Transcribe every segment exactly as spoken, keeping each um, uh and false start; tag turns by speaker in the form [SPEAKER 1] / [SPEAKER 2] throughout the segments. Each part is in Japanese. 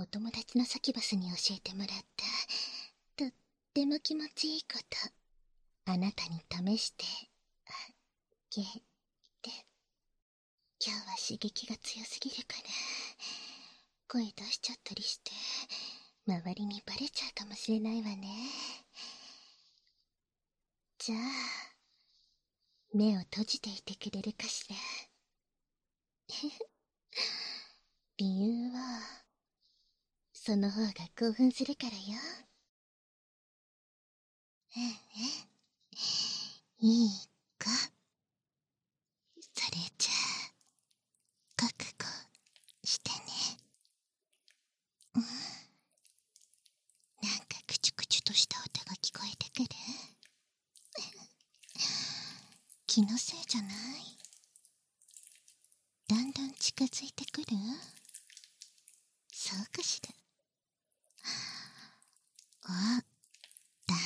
[SPEAKER 1] お友達のサキュバスに教えてもらったとっても気持ちいいこと、あなたに試してあげて。今日は刺激が強すぎるから声出しちゃったりして周りにバレちゃうかもしれないわね。じゃあ目を閉じていてくれるかしら。理由はその方が興奮するからよ。うんうん、いいか。それじゃあ覚悟してね。うん、なんかクチュクチュとした音が聞こえてくる。気のせいじゃない？だんだん近づいてくる？そうかしら。あ、ダ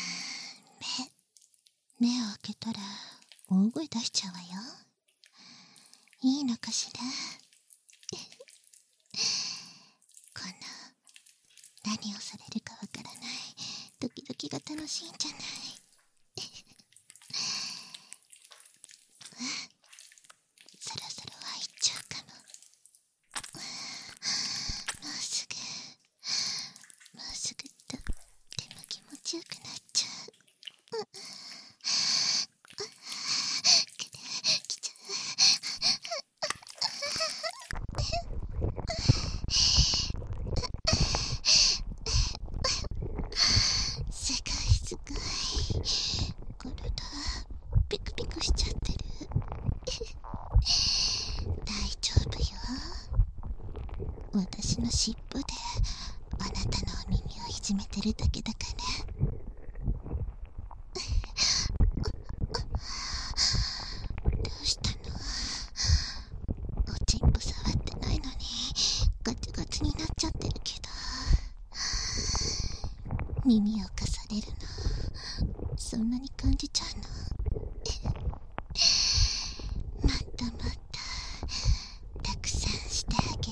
[SPEAKER 1] メ。目を開けたら大声出しちゃうわよ。いいのかしら。この何をされるかわからないドキドキが楽しいんじゃない。そろそろ入っちゃうかも。もうすぐもうすぐとっても気持ちよくなっちゃう。来ちゃう。すごいすごい。体ピクピクしちゃってる。大丈夫よ。私の尻尾であなたのお耳をいじめてるだけだから。どうしたの？おちんぽ触ってないのにガツガツになっちゃってるけど。耳をかされるのそんなに感じちゃうの？またまたたくさんしてあげる。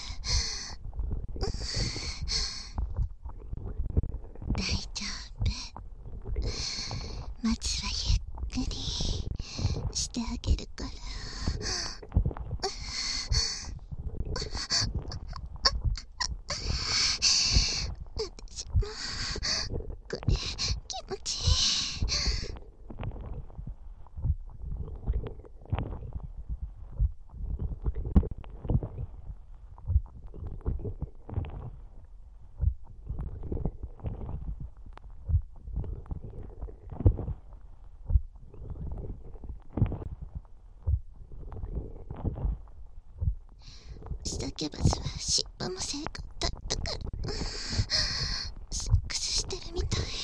[SPEAKER 1] 大丈夫。まずはゆっくりしてあげるから。私もこれ気持ちいい。サキュバスは尻尾も正解だったから、セックスしてるみたい。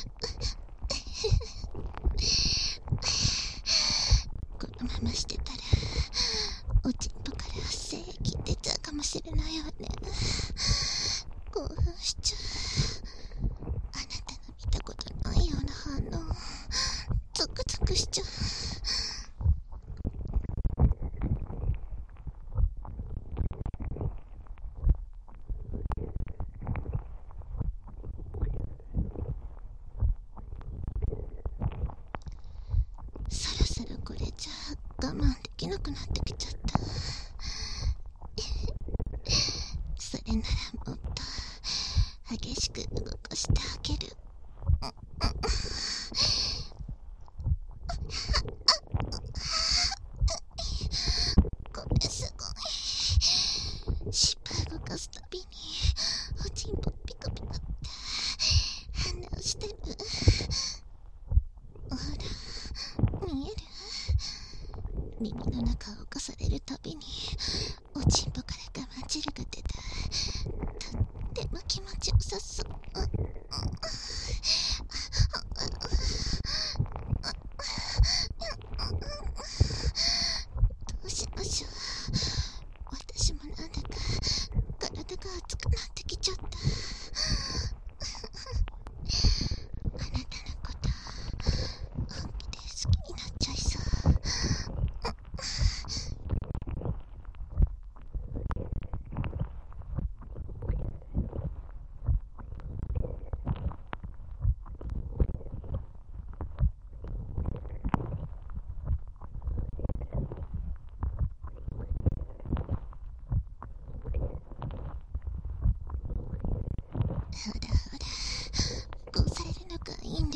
[SPEAKER 1] このまましてたらおちんぽから精液出ちゃうかもしれないわね。興奮しちゃう。あなたの見たことないような反応。ゾクゾクしちゃう。そろそろこれじゃ我慢できなくなってきちゃった。それならもっと激しく動かしてあげる。これすごい。尻尾動かすたびにおちんぽピコピコって反応してる。ほら見える？耳の中を侵されるたびにおちんぽから我慢汁が出た。とっても気持ちよさそう。どうしましょう。私もなんだか体が熱くなってきちゃった。あなたのこと本気で好きになっちゃいそう。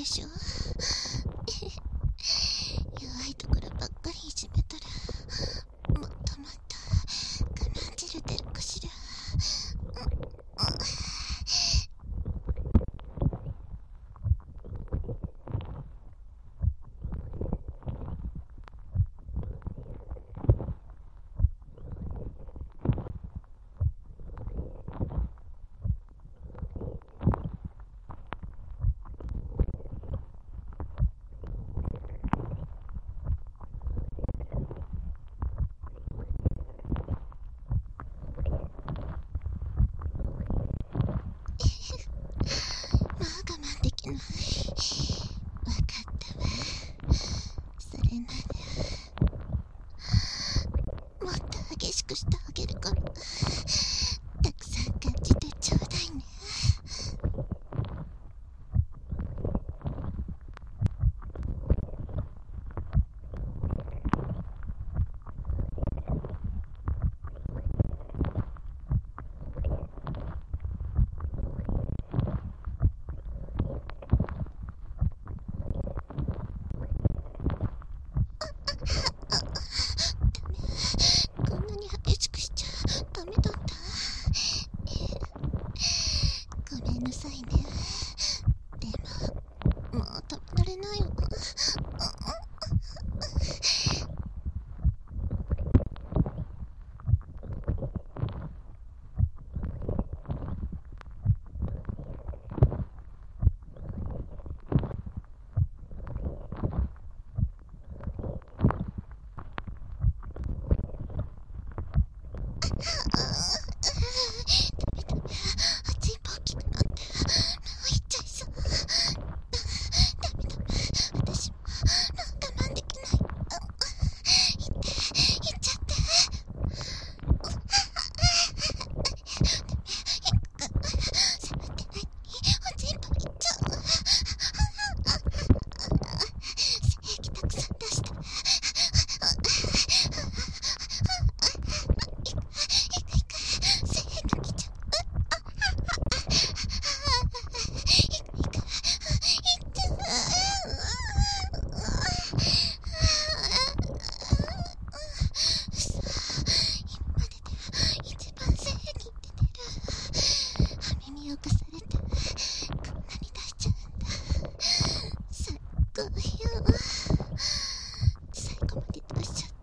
[SPEAKER 1] でしょ。弱いところばっかりいじめたら、もっともっと我慢汁出るかしら。もう我慢できない。わかったわ。それならもっと激しくしてあげるから、たくさん感じてちょうだいね。こんなに激しくしちゃダメだった。ごめんなさいね。でももう止められないわ。熱いパ大きくなってもういっちゃいそう。ダメダメ、私ももう我慢できない。いっていっちゃって。触ってないのに全部いっちゃう。精液たくさん出して。侵されてこんなに出しちゃうんだ。すっごいよ。最後まで出しちゃって。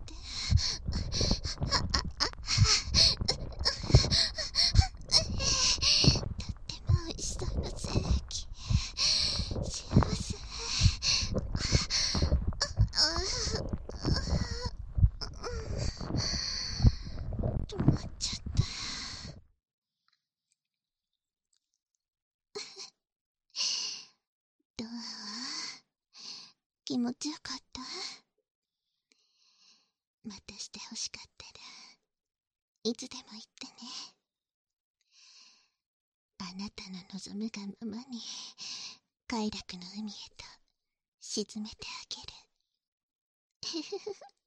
[SPEAKER 1] とっても美味しそうな精液。幸せ。止まっちゃった。どう？気持ちよかった？またして欲しかったらいつでも言ってね。あなたの望むがままに快楽の海へと沈めてあげる。ふふふふ。